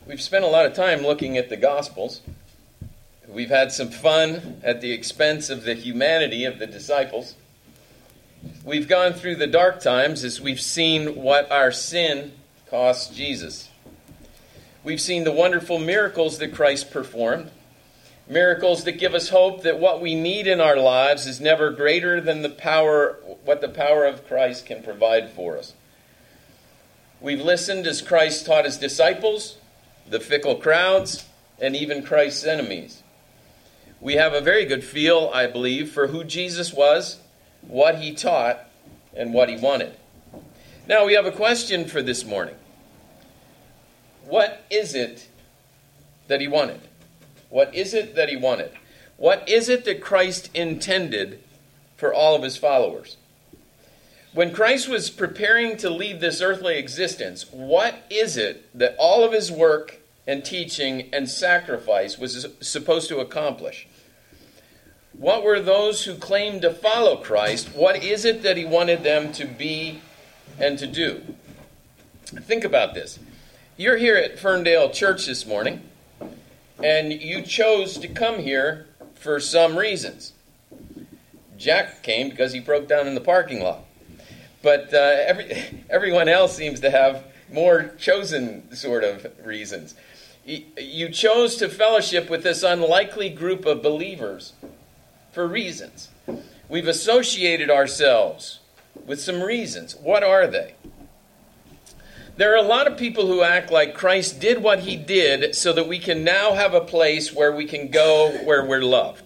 We've spent a lot of time looking at the Gospels. We've had some fun at the expense of the humanity of the disciples. We've gone through the dark times as we've seen what our sin cost Jesus. We've seen the wonderful miracles that Christ performed. Miracles that give us hope that what we need in our lives is never greater than what the power of Christ can provide for us. We've listened as Christ taught his disciples, the fickle crowds, and even Christ's enemies. We have a very good feel, I believe, for who Jesus was, what he taught, and what he wanted. Now we have a question for this morning. What is it that he wanted? What is it that he wanted? What is it that Christ intended for all of his followers? When Christ was preparing to leave this earthly existence, what is it that all of his work and teaching and sacrifice was supposed to accomplish? What were those who claimed to follow Christ? What is it that he wanted them to be and to do? Think about this. You're here at Ferndale Church this morning, and you chose to come here for some reasons. Jack came because he broke down in the parking lot. But everyone else seems to have more chosen sort of reasons. You chose to fellowship with this unlikely group of believers for reasons. We've associated ourselves with some reasons. What are they? There are a lot of people who act like Christ did what he did so that we can now have a place where we can go where we're loved.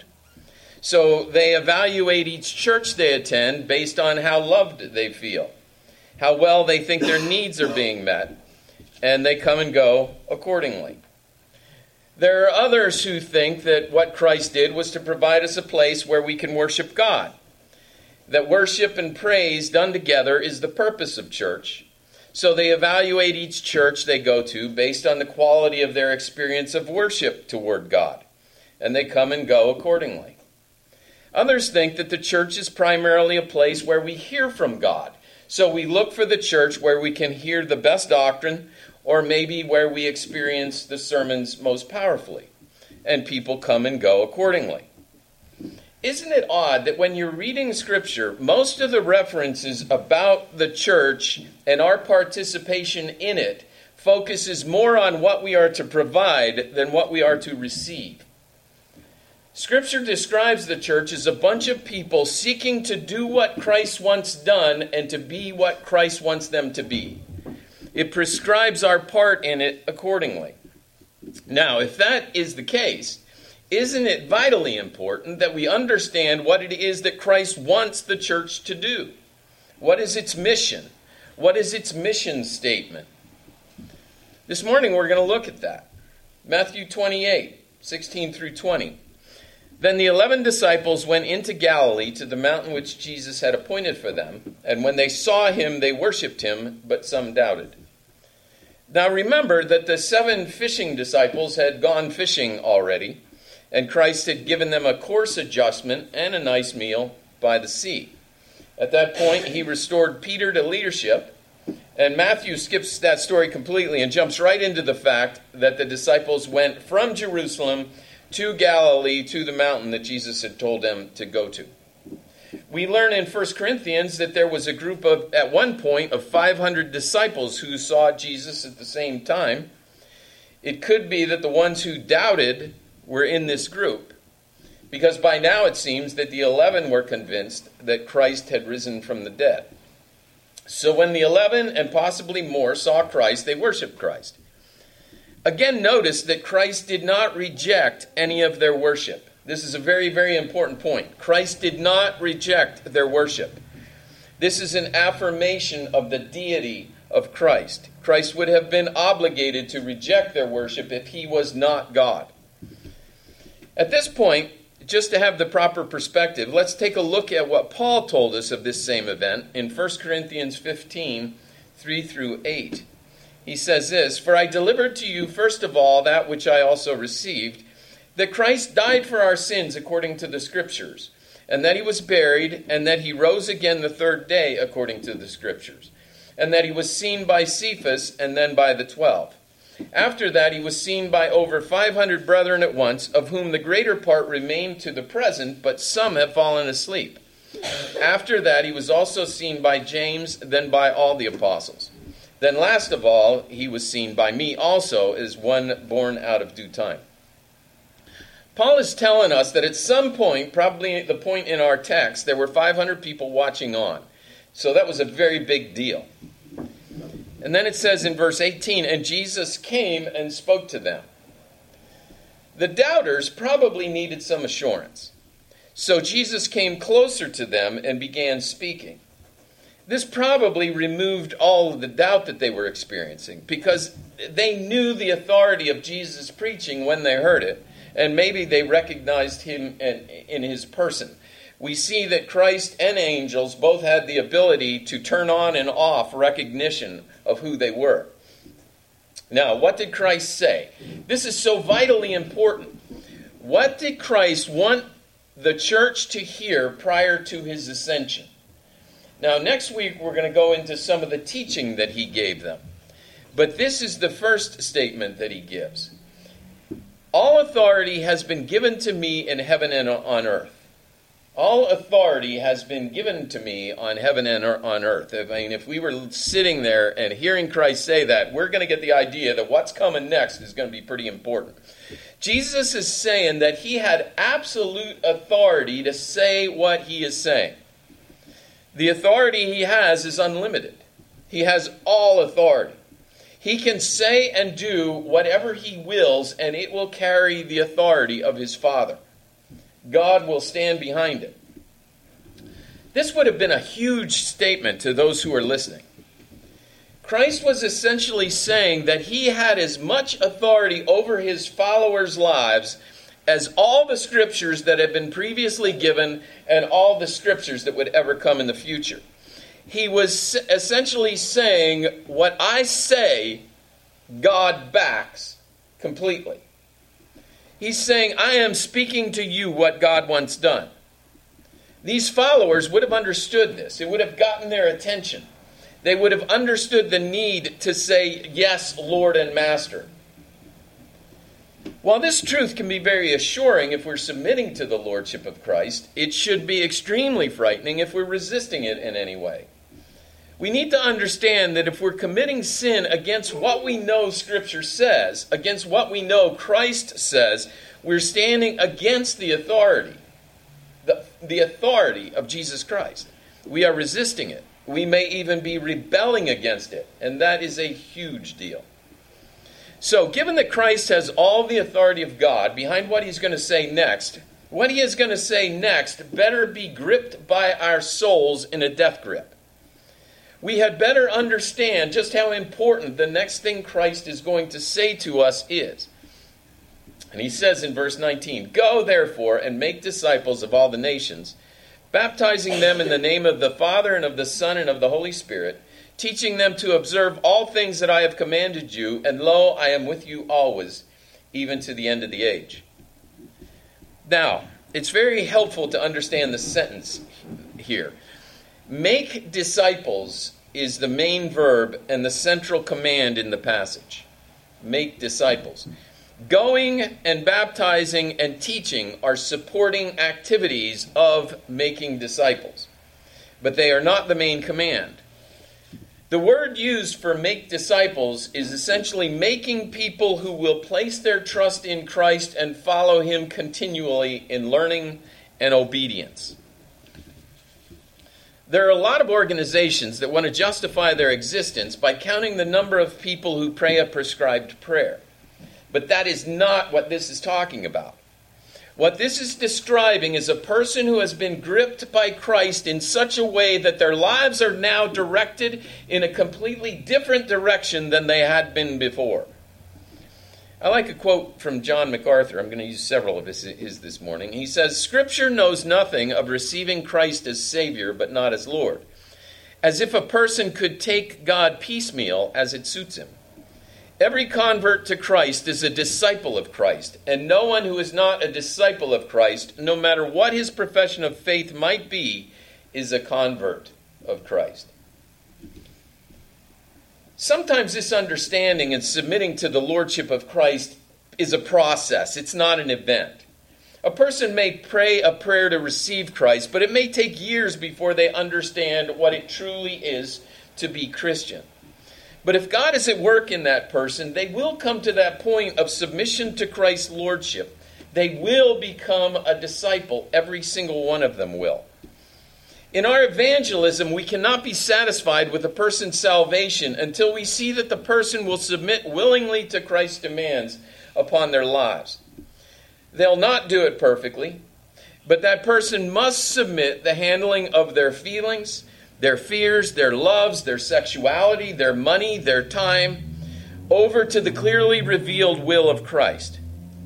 So they evaluate each church they attend based on how loved they feel, how well they think their needs are being met, and they come and go accordingly. There are others who think that what Christ did was to provide us a place where we can worship God, that worship and praise done together is the purpose of church. So they evaluate each church they go to based on the quality of their experience of worship toward God, and they come and go accordingly. Others think that the church is primarily a place where we hear from God. So we look for the church where we can hear the best doctrine, or maybe where we experience the sermons most powerfully. And people come and go accordingly. Isn't it odd that when you're reading Scripture, most of the references about the church and our participation in it focuses more on what we are to provide than what we are to receive? Scripture describes the church as a bunch of people seeking to do what Christ wants done and to be what Christ wants them to be. It prescribes our part in it accordingly. Now, if that is the case, isn't it vitally important that we understand what it is that Christ wants the church to do? What is its mission? What is its mission statement? This morning we're going to look at that. Matthew 28, 16 through 20. Then the 11 disciples went into Galilee to the mountain which Jesus had appointed for them. And when they saw him, they worshipped him, but some doubted. Now remember that the 7 fishing disciples had gone fishing already, and Christ had given them a course adjustment and a nice meal by the sea. At that point, he restored Peter to leadership, and Matthew skips that story completely and jumps right into the fact that the disciples went from Jerusalem to Galilee, to the mountain that Jesus had told them to go to. We learn in 1 Corinthians that there was a group of, at one point, of 500 disciples who saw Jesus at the same time. It could be that the ones who doubted were in this group, because by now it seems that the 11 were convinced that Christ had risen from the dead. So when the 11 and possibly more saw Christ, they worshiped Christ. Again, notice that Christ did not reject any of their worship. This is a very, very important point. Christ did not reject their worship. This is an affirmation of the deity of Christ. Christ would have been obligated to reject their worship if he was not God. At this point, just to have the proper perspective, let's take a look at what Paul told us of this same event in 1 Corinthians 15, 3 through 8. He says this, "For I delivered to you first of all that which I also received, that Christ died for our sins according to the Scriptures, and that he was buried, and that he rose again the third day according to the Scriptures, and that he was seen by Cephas and then by the 12. After that, he was seen by over 500 brethren at once, of whom the greater part remain to the present, but some have fallen asleep. After that, he was also seen by James, then by all the apostles. Then last of all, he was seen by me also, as one born out of due time. Paul is telling us that at some point, probably the point in our text, there were 500 people watching on. So that was a very big deal. And then it says in verse 18, and Jesus came and spoke to them. The doubters probably needed some assurance. So Jesus came closer to them and began speaking. This probably removed all of the doubt that they were experiencing, because they knew the authority of Jesus' preaching when they heard it, and maybe they recognized him in his person. We see that Christ and angels both had the ability to turn on and off recognition of who they were. Now, what did Christ say? This is so vitally important. What did Christ want the church to hear prior to his ascension? Now, next week we're going to go into some of the teaching that he gave them. But this is the first statement that he gives. All authority has been given to me in heaven and on earth. All authority has been given to me on heaven and on earth. I mean, if we were sitting there and hearing Christ say that, we're going to get the idea that what's coming next is going to be pretty important. Jesus is saying that he had absolute authority to say what he is saying. The authority he has is unlimited. He has all authority. He can say and do whatever he wills, and it will carry the authority of his Father. God will stand behind it. This would have been a huge statement to those who are listening. Christ was essentially saying that he had as much authority over his followers' lives as all the scriptures that had been previously given and all the scriptures that would ever come in the future. He was essentially saying, what I say, God backs completely. He's saying, I am speaking to you what God wants done. These followers would have understood this. It would have gotten their attention. They would have understood the need to say, yes, Lord and Master. While this truth can be very assuring if we're submitting to the Lordship of Christ, it should be extremely frightening if we're resisting it in any way. We need to understand that if we're committing sin against what we know Scripture says, against what we know Christ says, we're standing against the authority, the authority of Jesus Christ. We are resisting it. We may even be rebelling against it, and that is a huge deal. So, given that Christ has all the authority of God behind what he's going to say next, what he is going to say next better be gripped by our souls in a death grip. We had better understand just how important the next thing Christ is going to say to us is. And he says in verse 19, Go therefore and make disciples of all the nations, baptizing them in the name of the Father and of the Son and of the Holy Spirit, teaching them to observe all things that I have commanded you, and lo, I am with you always, even to the end of the age. Now, it's very helpful to understand the sentence here. Make disciples is the main verb and the central command in the passage. Make disciples. Going and baptizing and teaching are supporting activities of making disciples, but they are not the main command. The word used for make disciples is essentially making people who will place their trust in Christ and follow him continually in learning and obedience. There are a lot of organizations that want to justify their existence by counting the number of people who pray a prescribed prayer. But that is not what this is talking about. What this is describing is a person who has been gripped by Christ in such a way that their lives are now directed in a completely different direction than they had been before. I like a quote from John MacArthur. I'm going to use several of his this morning. He says, Scripture knows nothing of receiving Christ as Savior, but not as Lord, as if a person could take God piecemeal as it suits him. Every convert to Christ is a disciple of Christ, and no one who is not a disciple of Christ, no matter what his profession of faith might be, is a convert of Christ. Sometimes this understanding and submitting to the lordship of Christ is a process. It's not an event. A person may pray a prayer to receive Christ, but it may take years before they understand what it truly is to be Christian. But if God is at work in that person, they will come to that point of submission to Christ's lordship. They will become a disciple. Every single one of them will. In our evangelism, we cannot be satisfied with a person's salvation until we see that the person will submit willingly to Christ's demands upon their lives. They'll not do it perfectly, but that person must submit the handling of their feelings, their fears, their loves, their sexuality, their money, their time, over to the clearly revealed will of Christ.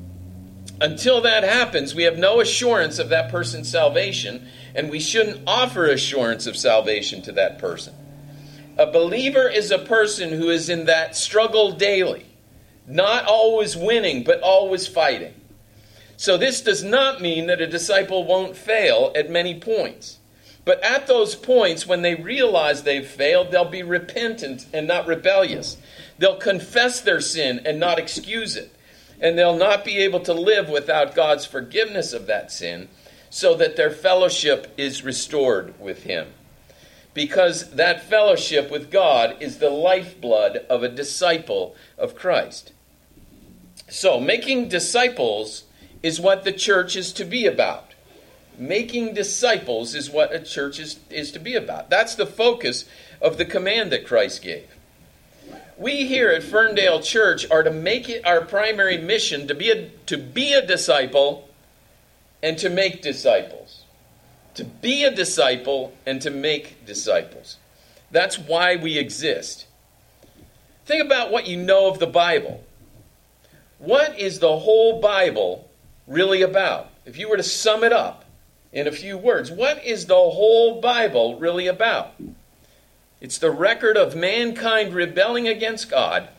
Until that happens, we have no assurance of that person's salvation, and we shouldn't offer assurance of salvation to that person. A believer is a person who is in that struggle daily, not always winning, but always fighting. So this does not mean that a disciple won't fail at many points. But at those points, when they realize they've failed, they'll be repentant and not rebellious. They'll confess their sin and not excuse it. And they'll not be able to live without God's forgiveness of that sin, so that their fellowship is restored with Him. Because that fellowship with God is the lifeblood of a disciple of Christ. So, making disciples is what the church is to be about. Making disciples is what a church is to be about. That's the focus of the command that Christ gave. We here at Ferndale Church are to make it our primary mission to be a disciple and to make disciples. To be a disciple and to make disciples. That's why we exist. Think about what you know of the Bible. What is the whole Bible really about? If you were to sum it up in a few words, what is the whole Bible really about? It's the record of mankind rebelling against God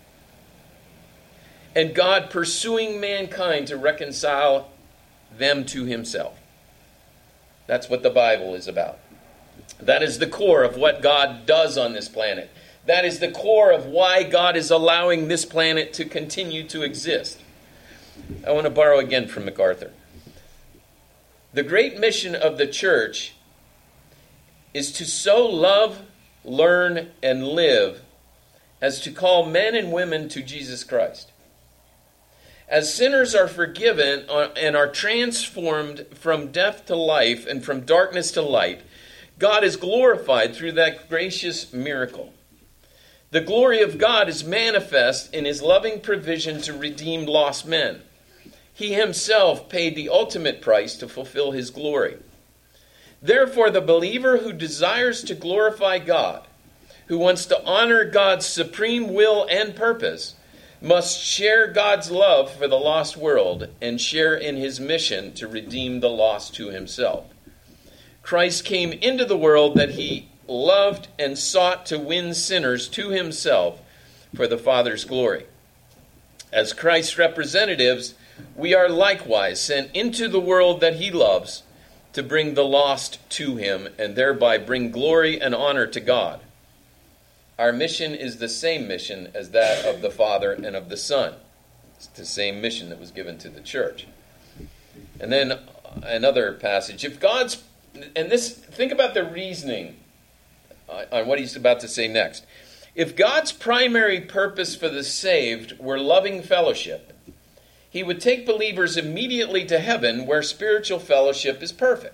and God pursuing mankind to reconcile them to Himself. That's what the Bible is about. That is the core of what God does on this planet. That is the core of why God is allowing this planet to continue to exist. I want to borrow again from MacArthur. The great mission of the church is to so love, learn, and live as to call men and women to Jesus Christ. As sinners are forgiven and are transformed from death to life and from darkness to light, God is glorified through that gracious miracle. The glory of God is manifest in His loving provision to redeem lost men. He Himself paid the ultimate price to fulfill His glory. Therefore, the believer who desires to glorify God, who wants to honor God's supreme will and purpose, must share God's love for the lost world and share in His mission to redeem the lost to Himself. Christ came into the world that He loved and sought to win sinners to Himself for the Father's glory. As Christ's representatives, we are likewise sent into the world that He loves to bring the lost to Him and thereby bring glory and honor to God. Our mission is the same mission as that of the Father and of the Son. It's the same mission that was given to the church. And then another passage. Think about the reasoning on what he's about to say next. If God's primary purpose for the saved were loving fellowship, He would take believers immediately to heaven where spiritual fellowship is perfect.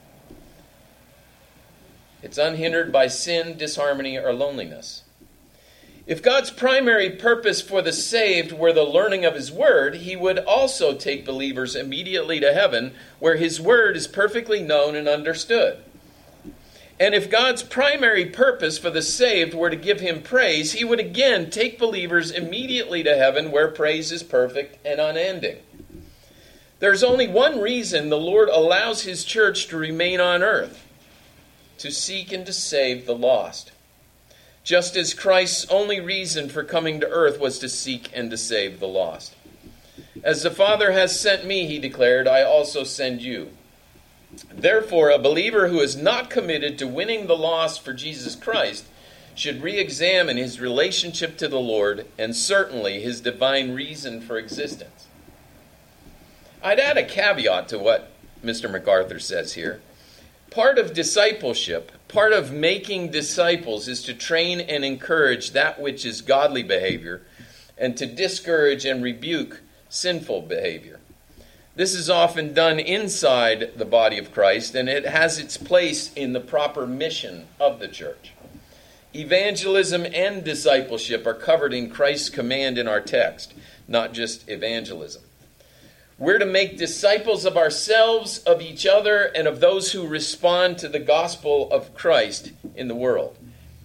It's unhindered by sin, disharmony, or loneliness. If God's primary purpose for the saved were the learning of His Word, He would also take believers immediately to heaven where His Word is perfectly known and understood. And if God's primary purpose for the saved were to give Him praise, He would again take believers immediately to heaven where praise is perfect and unending. There's only one reason the Lord allows His church to remain on earth: to seek and to save the lost. Just as Christ's only reason for coming to earth was to seek and to save the lost. As the Father has sent me, He declared, I also send you. Therefore, a believer who is not committed to winning the lost for Jesus Christ should re-examine his relationship to the Lord and certainly his divine reason for existence. I'd add a caveat to what Mr. MacArthur says here. Part of discipleship, part of making disciples, is to train and encourage that which is godly behavior and to discourage and rebuke sinful behavior. This is often done inside the body of Christ, and it has its place in the proper mission of the church. Evangelism and discipleship are covered in Christ's command in our text, not just evangelism. We're to make disciples of ourselves, of each other, and of those who respond to the gospel of Christ in the world.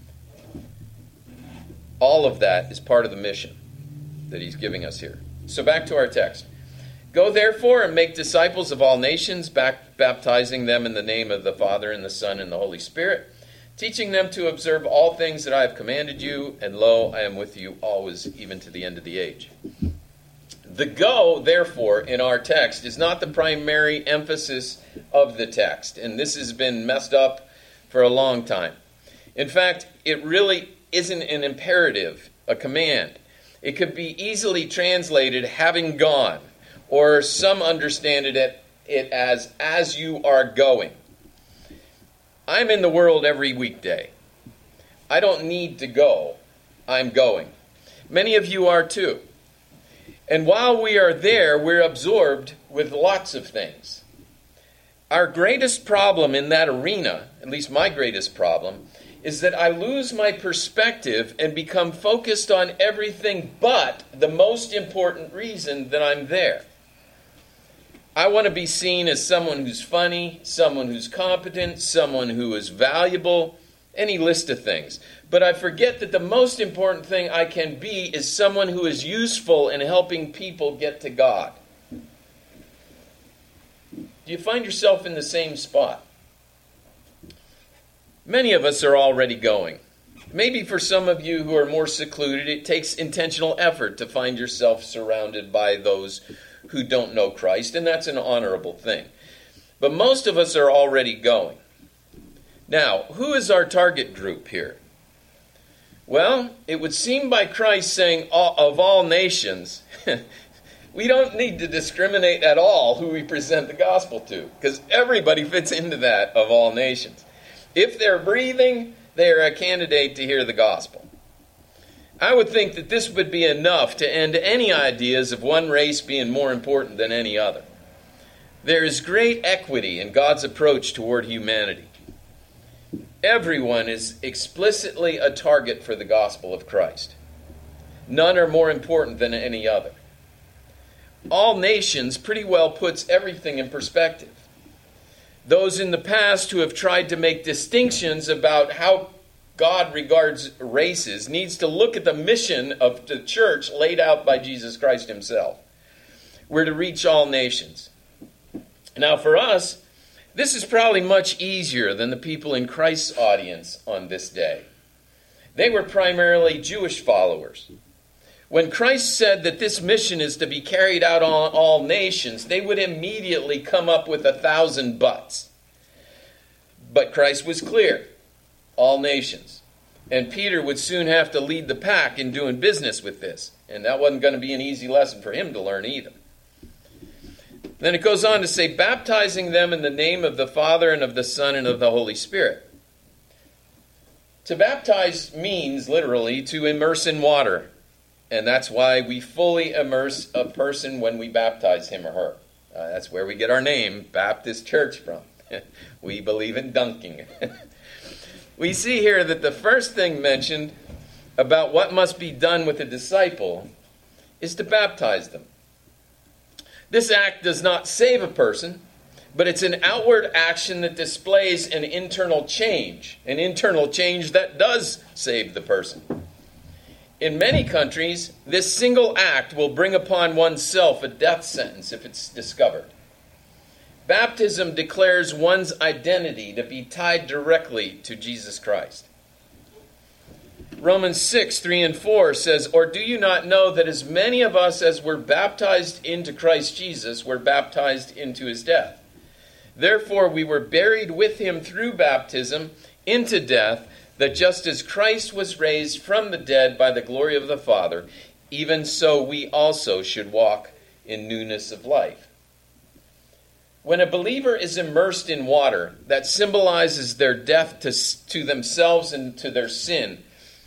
All of that is part of the mission that he's giving us here. So back to our text. Go therefore and make disciples of all nations, baptizing them in the name of the Father and the Son and the Holy Spirit, teaching them to observe all things that I have commanded you, and lo, I am with you always, even to the end of the age. The go, therefore, in our text is not the primary emphasis of the text, and this has been messed up for a long time. In fact, it really isn't an imperative, a command. It could be easily translated having gone, or some understand it as you are going. I'm in the world every weekday. I don't need to go. I'm going. Many of you are too. And while we are there, we're absorbed with lots of things. Our greatest problem in that arena, at least my greatest problem, is that I lose my perspective and become focused on everything but the most important reason that I'm there. I want to be seen as someone who's funny, someone who's competent, someone who is valuable, any list of things. But I forget that the most important thing I can be is someone who is useful in helping people get to God. Do you find yourself in the same spot? Many of us are already going. Maybe for some of you who are more secluded, it takes intentional effort to find yourself surrounded by those who don't know Christ, and that's an honorable thing. But most of us are already going. Now, who is our target group here? Well, it would seem by Christ saying, of all nations, we don't need to discriminate at all who we present the gospel to, because everybody fits into that, of all nations. If they're breathing, they are a candidate to hear the gospel. I would think that this would be enough to end any ideas of one race being more important than any other. There is great equity in God's approach toward humanity. Everyone is explicitly a target for the gospel of Christ. None are more important than any other. All nations pretty well puts everything in perspective. Those in the past who have tried to make distinctions about how God regards races needs to look at the mission of the church laid out by Jesus Christ himself. We're to reach all nations. Now for us, this is probably much easier than the people in Christ's audience on this day. They were primarily Jewish followers. When Christ said that this mission is to be carried out on all nations, they would immediately come up with 1,000 buts. But Christ was clear. All nations. And Peter would soon have to lead the pack in doing business with this. And that wasn't going to be an easy lesson for him to learn either. Then it goes on to say, baptizing them in the name of the Father and of the Son and of the Holy Spirit. To baptize means literally to immerse in water. And that's why we fully immerse a person when we baptize him or her. That's where we get our name, Baptist Church, from. We believe in dunking. We see here that the first thing mentioned about what must be done with a disciple is to baptize them. This act does not save a person, but it's an outward action that displays an internal change that does save the person. In many countries, this single act will bring upon oneself a death sentence if it's discovered. Baptism declares one's identity to be tied directly to Jesus Christ. Romans 6, 3 and 4 says, or do you not know that as many of us as were baptized into Christ Jesus were baptized into his death? Therefore we were buried with him through baptism into death, that just as Christ was raised from the dead by the glory of the Father, even so we also should walk in newness of life. When a believer is immersed in water, that symbolizes their death to themselves and to their sin.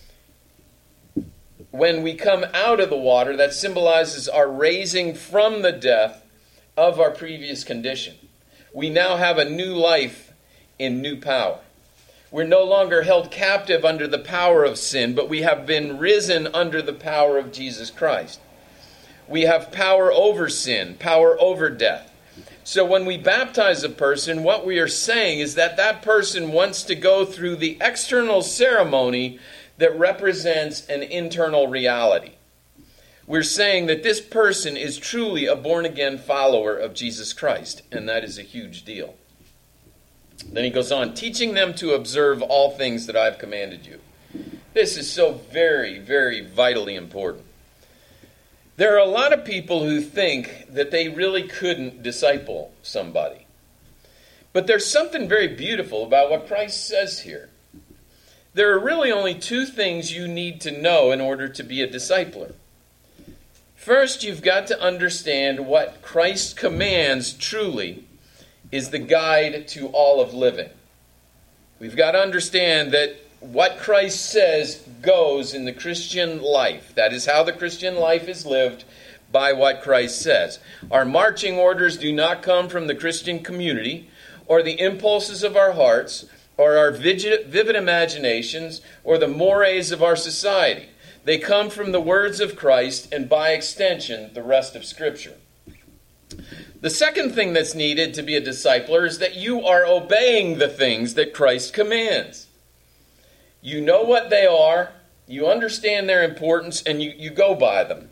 When we come out of the water, that symbolizes our raising from the death of our previous condition. We now have a new life in new power. We're no longer held captive under the power of sin, but we have been risen under the power of Jesus Christ. We have power over sin, power over death. So when we baptize a person, what we are saying is that that person wants to go through the external ceremony that represents an internal reality. We're saying that this person is truly a born-again follower of Jesus Christ, and that is a huge deal. Then he goes on, teaching them to observe all things that I have commanded you. This is so very, very vitally important. There are a lot of people who think that they really couldn't disciple somebody. But there's something very beautiful about what Christ says here. There are really only two things you need to know in order to be a discipler. First, you've got to understand what Christ commands truly is the guide to all of living. We've got to understand that what Christ says goes in the Christian life. That is how the Christian life is lived, by what Christ says. Our marching orders do not come from the Christian community or the impulses of our hearts or our vivid imaginations or the mores of our society. They come from the words of Christ and, by extension, the rest of Scripture. The second thing that's needed to be a discipler is that you are obeying the things that Christ commands. You know what they are, you understand their importance, and you go by them.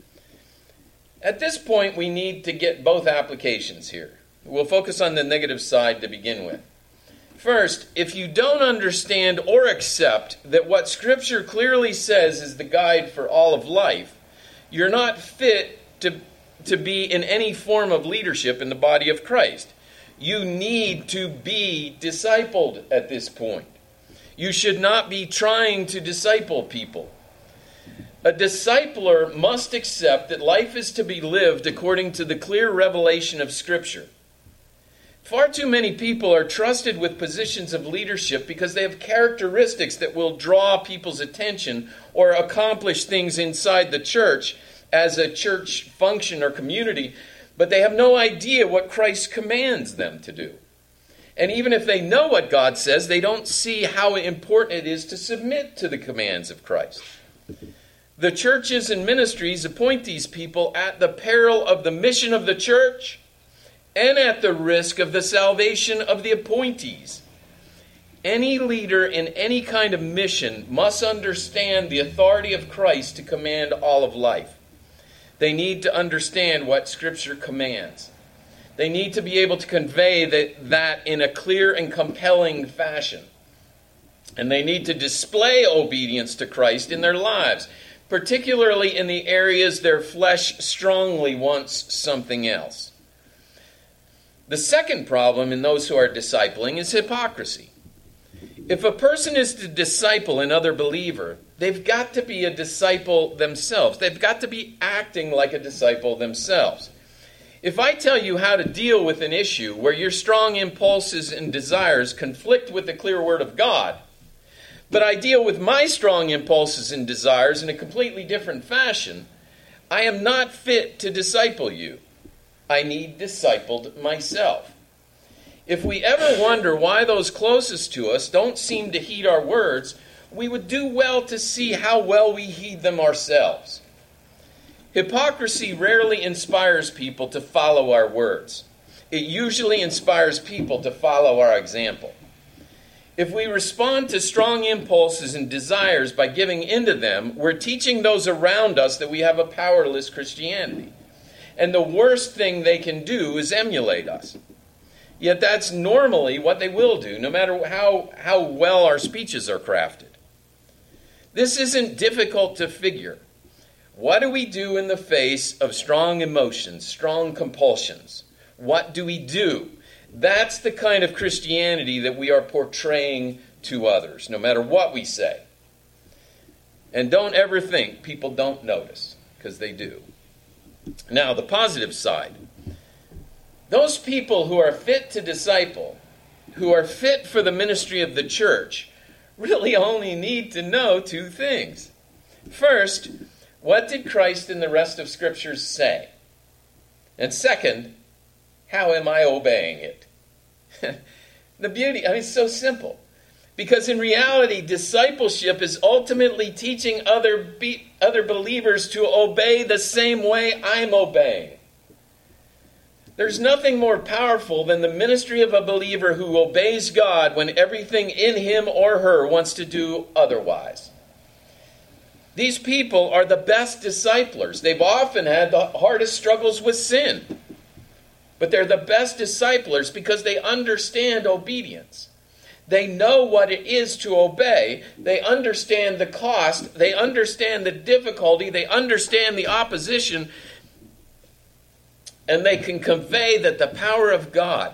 At this point, we need to get both applications here. We'll focus on the negative side to begin with. First, if you don't understand or accept that what Scripture clearly says is the guide for all of life, you're not fit to be in any form of leadership in the body of Christ. You need to be discipled at this point. You should not be trying to disciple people. A discipler must accept that life is to be lived according to the clear revelation of Scripture. Far too many people are trusted with positions of leadership because they have characteristics that will draw people's attention or accomplish things inside the church as a church function or community, but they have no idea what Christ commands them to do. And even if they know what God says, they don't see how important it is to submit to the commands of Christ. The churches and ministries appoint these people at the peril of the mission of the church and at the risk of the salvation of the appointees. Any leader in any kind of mission must understand the authority of Christ to command all of life. They need to understand what Scripture commands. They need to be able to convey that in a clear and compelling fashion. And they need to display obedience to Christ in their lives, particularly in the areas their flesh strongly wants something else. The second problem in those who are discipling is hypocrisy. If a person is to disciple another believer, they've got to be a disciple themselves. They've got to be acting like a disciple themselves. If I tell you how to deal with an issue where your strong impulses and desires conflict with the clear word of God, but I deal with my strong impulses and desires in a completely different fashion, I am not fit to disciple you. I need discipled myself. If we ever wonder why those closest to us don't seem to heed our words, we would do well to see how well we heed them ourselves. Hypocrisy rarely inspires people to follow our words. It usually inspires people to follow our example. If we respond to strong impulses and desires by giving into them, we're teaching those around us that we have a powerless Christianity. And the worst thing they can do is emulate us. Yet that's normally what they will do, no matter how well our speeches are crafted. This isn't difficult to figure. What do we do in the face of strong emotions, strong compulsions? What do we do? That's the kind of Christianity that we are portraying to others, no matter what we say. And don't ever think people don't notice, because they do. Now, the positive side. Those people who are fit to disciple, who are fit for the ministry of the church, really only need to know two things. First, what did Christ and the rest of Scriptures say? And second, how am I obeying it? The beauty, it's so simple. Because in reality, discipleship is ultimately teaching other believers to obey the same way I'm obeying. There's nothing more powerful than the ministry of a believer who obeys God when everything in him or her wants to do otherwise. These people are the best disciplers. They've often had the hardest struggles with sin. But they're the best disciplers because they understand obedience. They know what it is to obey. They understand the cost. They understand the difficulty. They understand the opposition. And they can convey that the power of God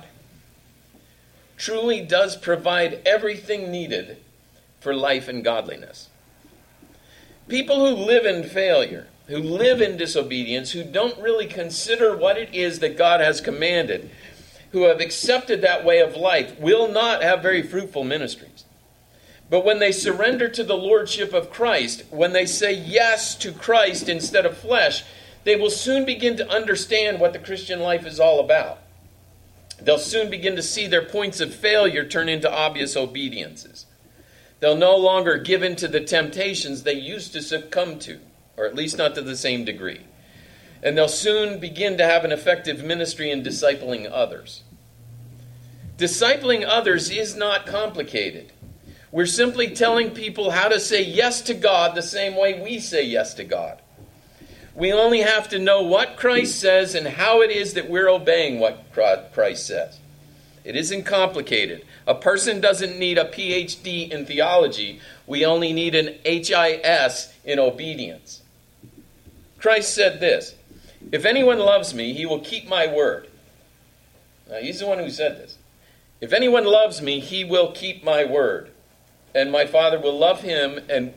truly does provide everything needed for life and godliness. People who live in failure, who live in disobedience, who don't really consider what it is that God has commanded, who have accepted that way of life, will not have very fruitful ministries. But when they surrender to the lordship of Christ, when they say yes to Christ instead of flesh, they will soon begin to understand what the Christian life is all about. They'll soon begin to see their points of failure turn into obvious obediences. They'll no longer give in to the temptations they used to succumb to, or at least not to the same degree. And they'll soon begin to have an effective ministry in discipling others. Discipling others is not complicated. We're simply telling people how to say yes to God the same way we say yes to God. We only have to know what Christ says and how it is that we're obeying what Christ says. It isn't complicated. A person doesn't need a PhD in theology. We only need an HIS in obedience. Christ said this, "If anyone loves me, he will keep my word." Now, he's the one who said this. "If anyone loves me, he will keep my word. And my Father will love him, and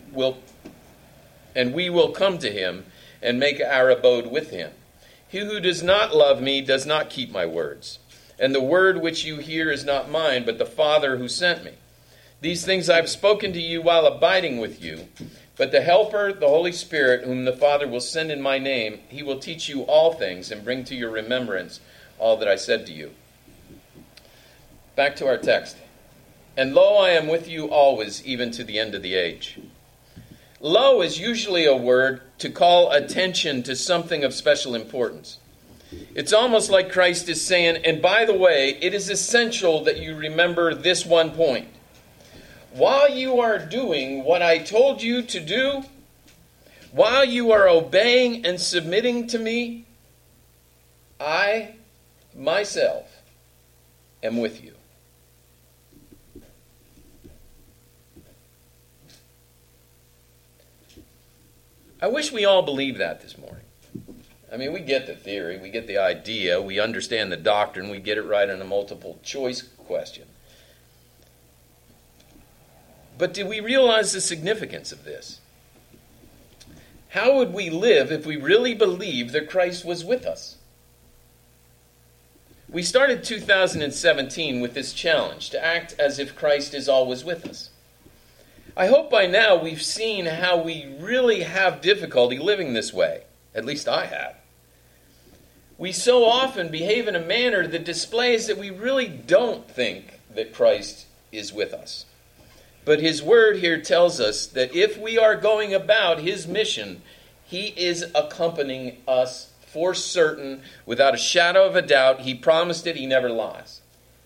we will come to him and make our abode with him. He who does not love me does not keep my words. And the word which you hear is not mine, but the Father who sent me. These things I have spoken to you while abiding with you. But the Helper, the Holy Spirit, whom the Father will send in my name, he will teach you all things and bring to your remembrance all that I said to you." Back to our text. "And lo, I am with you always, even to the end of the age." Lo is usually a word to call attention to something of special importance. It's almost like Christ is saying, and by the way, it is essential that you remember this one point. While you are doing what I told you to do, while you are obeying and submitting to me, I, myself, am with you. I wish we all believed that this morning. We get the theory, we get the idea, we understand the doctrine, we get it right on a multiple choice question. But do we realize the significance of this? How would we live if we really believed that Christ was with us? We started 2017 with this challenge to act as if Christ is always with us. I hope by now we've seen how we really have difficulty living this way. At least I have. We so often behave in a manner that displays that we really don't think that Christ is with us. But his word here tells us that if we are going about his mission, he is accompanying us for certain, without a shadow of a doubt. He promised it, he never lies.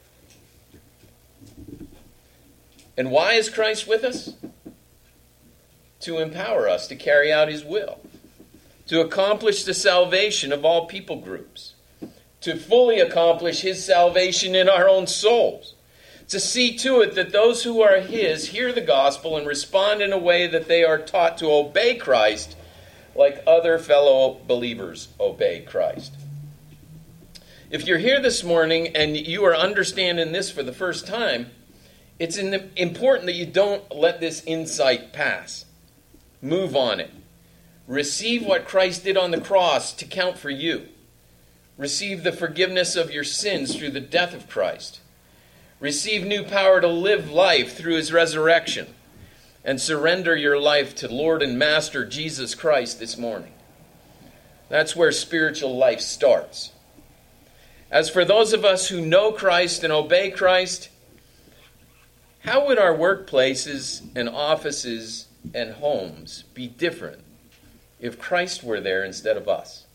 And why is Christ with us? To empower us to carry out his will, to accomplish the salvation of all people groups, to fully accomplish his salvation in our own souls, to see to it that those who are his hear the gospel and respond in a way that they are taught to obey Christ like other fellow believers obey Christ. If you're here this morning and you are understanding this for the first time, It's important that you don't let this insight pass. Move on it. Receive what Christ did on the cross to count for you. Receive the forgiveness of your sins through the death of Christ. Receive new power to live life through his resurrection. And surrender your life to Lord and Master Jesus Christ this morning. That's where spiritual life starts. As for those of us who know Christ and obey Christ, how would our workplaces and offices and homes be different if Christ were there instead of us?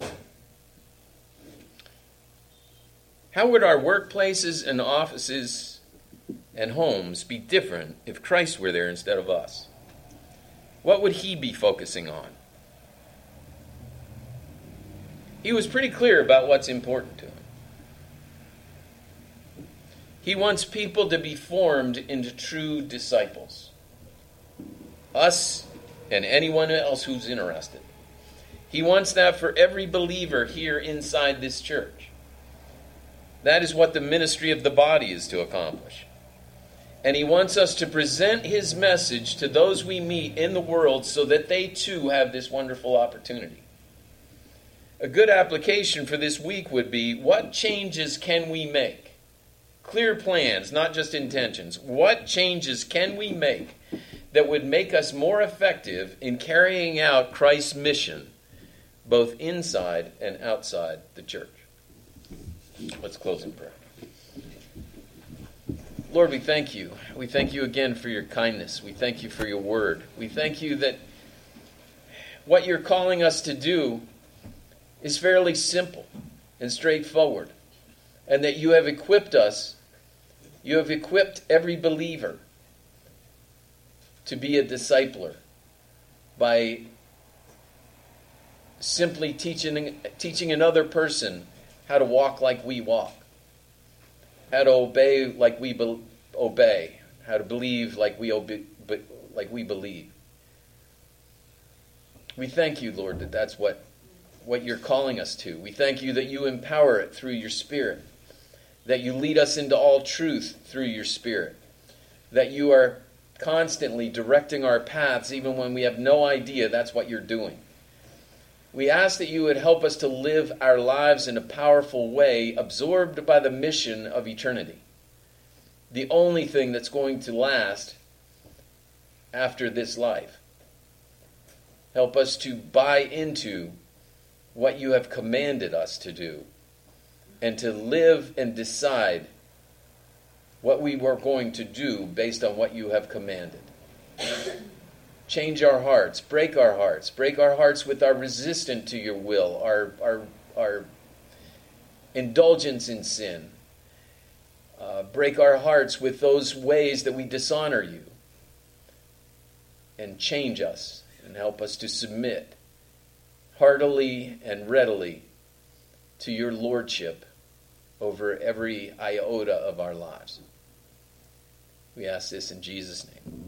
How would our workplaces and offices and homes be different if Christ were there instead of us? What would he be focusing on? He was pretty clear about what's important to him. He wants people to be formed into true disciples. Us and anyone else who's interested. He wants that for every believer here inside this church. That is what the ministry of the body is to accomplish. And he wants us to present his message to those we meet in the world so that they too have this wonderful opportunity. A good application for this week would be, what changes can we make? Clear plans, not just intentions. What changes can we make that would make us more effective in carrying out Christ's mission, both inside and outside the church? Let's close in prayer. Lord, we thank you. We thank you again for your kindness. We thank you for your word. We thank you that what you're calling us to do is fairly simple and straightforward, and that you have equipped us, you have equipped every believer to be a discipler by simply teaching another person how to walk like we walk, how to obey like we obey, how to believe like we believe. We thank you, Lord, that that's what you're calling us to. We thank you that you empower it through your Spirit, that you lead us into all truth through your Spirit, that you are constantly directing our paths even when we have no idea that's what you're doing. We ask that you would help us to live our lives in a powerful way, absorbed by the mission of eternity, the only thing that's going to last after this life. Help us to buy into what you have commanded us to do, and to live and decide what we were going to do based on what you have commanded. Change our hearts, break our hearts with our resistance to your will, our indulgence in sin. Break our hearts with those ways that we dishonor you. And change us and help us to submit heartily and readily to your lordship over every iota of our lives. We ask this in Jesus' name.